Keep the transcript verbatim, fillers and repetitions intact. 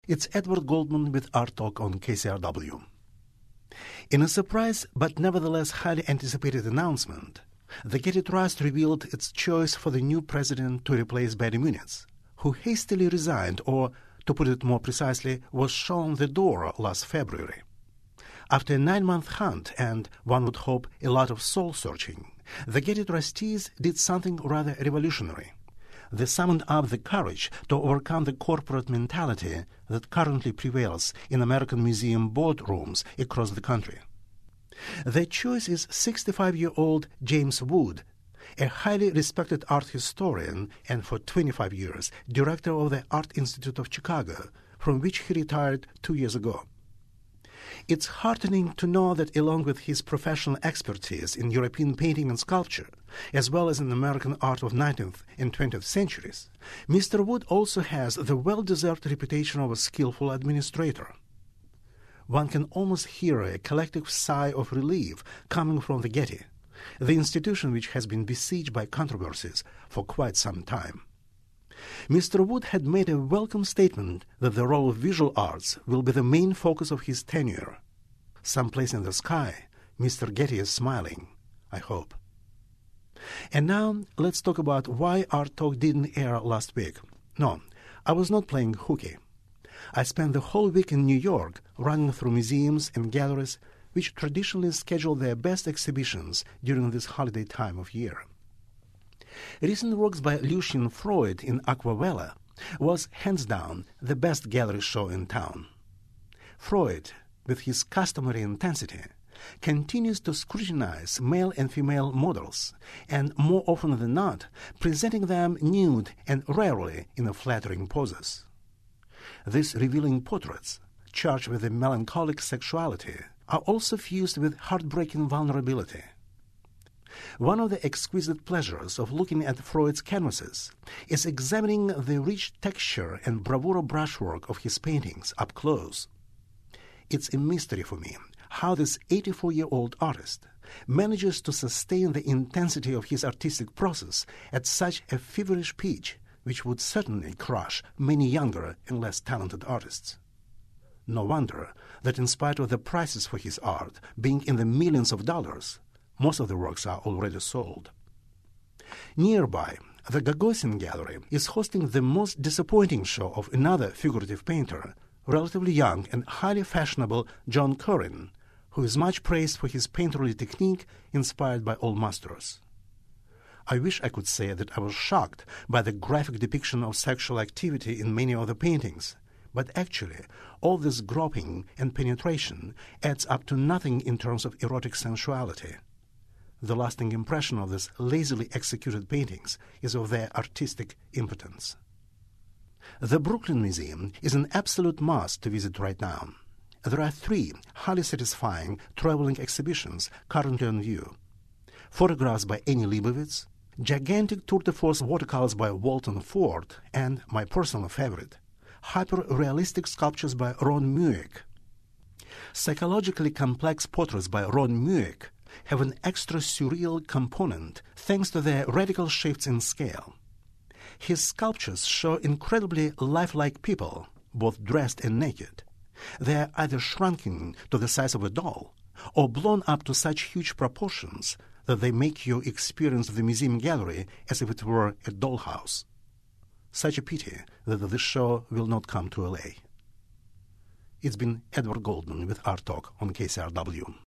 It's Edward Goldman with Art Talk on K C R W. In a surprise but nevertheless highly anticipated announcement, the Getty Trust revealed its choice for the new president to replace Barry Muniz, who hastily resigned, or, to put it more precisely, was shown the door last February. After a nine-month hunt and, one would hope, a lot of soul-searching, the Getty trustees did something rather revolutionary. They summoned up the courage to overcome the corporate mentality that currently prevails in American museum boardrooms across the country. Their choice is sixty-five-year-old James Wood, a highly respected art historian and for twenty-five years director of the Art Institute of Chicago, from which he retired two years ago. It's heartening to know that along with his professional expertise in European painting and sculpture, as well as in American art of nineteenth and twentieth centuries, Mister Wood also has the well-deserved reputation of a skillful administrator. One can almost hear a collective sigh of relief coming from the Getty, the institution which has been besieged by controversies for quite some time. Mister Wood had made a welcome statement that the role of visual arts will be the main focus of his tenure. Someplace in the sky, Mister Getty is smiling, I hope. And now let's talk about why Art Talk didn't air last week. No, I was not playing hooky. I spent the whole week in New York running through museums and galleries which traditionally schedule their best exhibitions during this holiday time of year. Recent works by Lucian Freud in Aquavella was, hands down, the best gallery show in town. Freud, with his customary intensity, continues to scrutinize male and female models, and more often than not, presenting them nude and rarely in flattering poses. These revealing portraits, charged with a melancholic sexuality, are also fused with heartbreaking vulnerability. One of the exquisite pleasures of looking at Freud's canvases is examining the rich texture and bravura brushwork of his paintings up close. It's a mystery for me how this eighty-four-year-old artist manages to sustain the intensity of his artistic process at such a feverish pitch, which would certainly crush many younger and less talented artists. No wonder that in spite of the prices for his art being in the millions of dollars, most of the works are already sold. Nearby, the Gagosian Gallery is hosting the most disappointing show of another figurative painter, relatively young and highly fashionable John Currin, who is much praised for his painterly technique inspired by old masters. I wish I could say that I was shocked by the graphic depiction of sexual activity in many of the paintings, but actually all this groping and penetration adds up to nothing in terms of erotic sensuality. The lasting impression of these lazily executed paintings is of their artistic impotence. The Brooklyn Museum is an absolute must to visit right now. There are three highly satisfying traveling exhibitions currently on view. Photographs by Annie Leibovitz, gigantic tour de force watercolors by Walton Ford, and, my personal favorite, hyper-realistic sculptures by Ron Mueck. Psychologically complex portraits by Ron Mueck have an extra surreal component thanks to their radical shifts in scale. His sculptures show incredibly lifelike people, both dressed and naked. They are either shrunken to the size of a doll or blown up to such huge proportions that they make you experience the museum gallery as if it were a dollhouse. Such a pity that this show will not come to L A. It's been Edward Goldman with Art Talk on K C R W.